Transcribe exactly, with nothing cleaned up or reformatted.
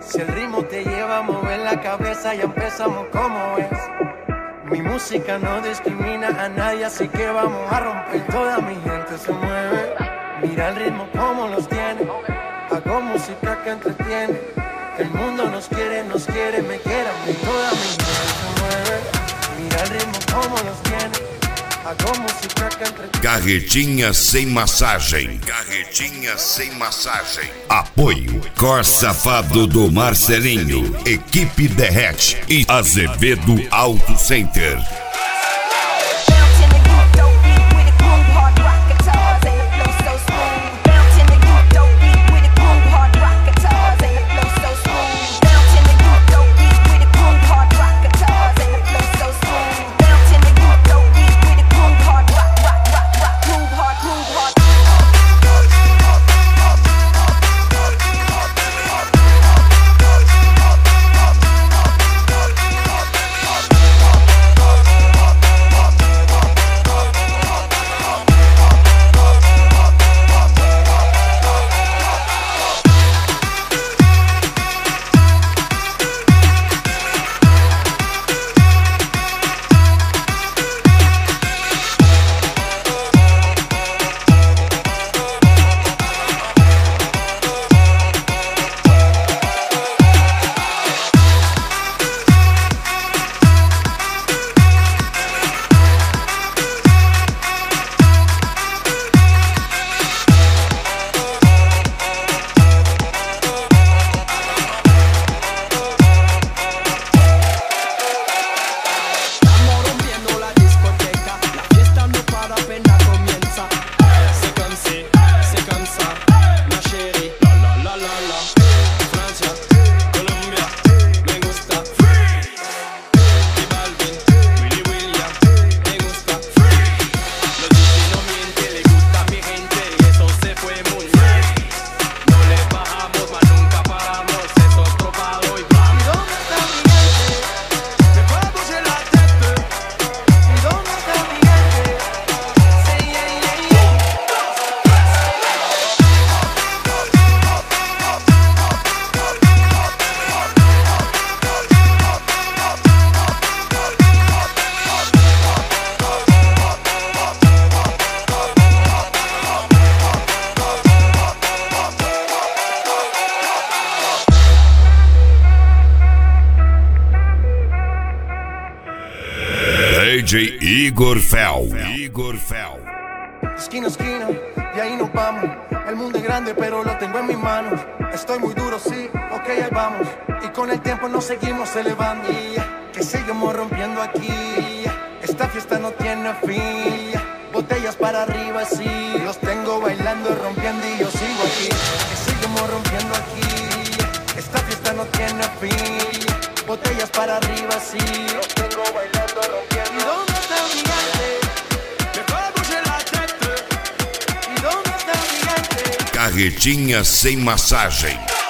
Si el ritmo te lleva a mover la cabeza, ya empezamos como es. Mi música no discrimina a nadie, así que vamos a romper. Toda mi gente se mueve, mira el ritmo como los tiene. Hago música que entretiene. El mundo nos quiere, nos quiere, me quiere a mí. Toda mi gente se mueve, mira el ritmo como los tiene. Hago música que entretiene. Carretinha sem massagem. Carretinha sem massagem. Apoio Cor Safado do Marcelinho, Equipe Derrete e Azevedo Auto Center. D J Igor Fel. Igor Fel. Esquina a esquina, y ahí nos vamos. El mundo es grande, pero lo tengo en mis manos. Estoy muy duro, sí, ok, ahí vamos. Y con el tiempo nos seguimos elevando. Que seguimos rompiendo aquí. Esta fiesta no tiene fin. Botellas para arriba, sí. Los tengo bailando, rompiendo y yo sigo aquí. Que seguimos rompiendo aquí. Esta fiesta no tiene fin. Botellas para arriba, sí. Los tengo bailando, rompiendo. ¿Y dónde está mi gente? Me fue bouger la tête. ¿Y dónde está mi gente? Carretinha sem massagem.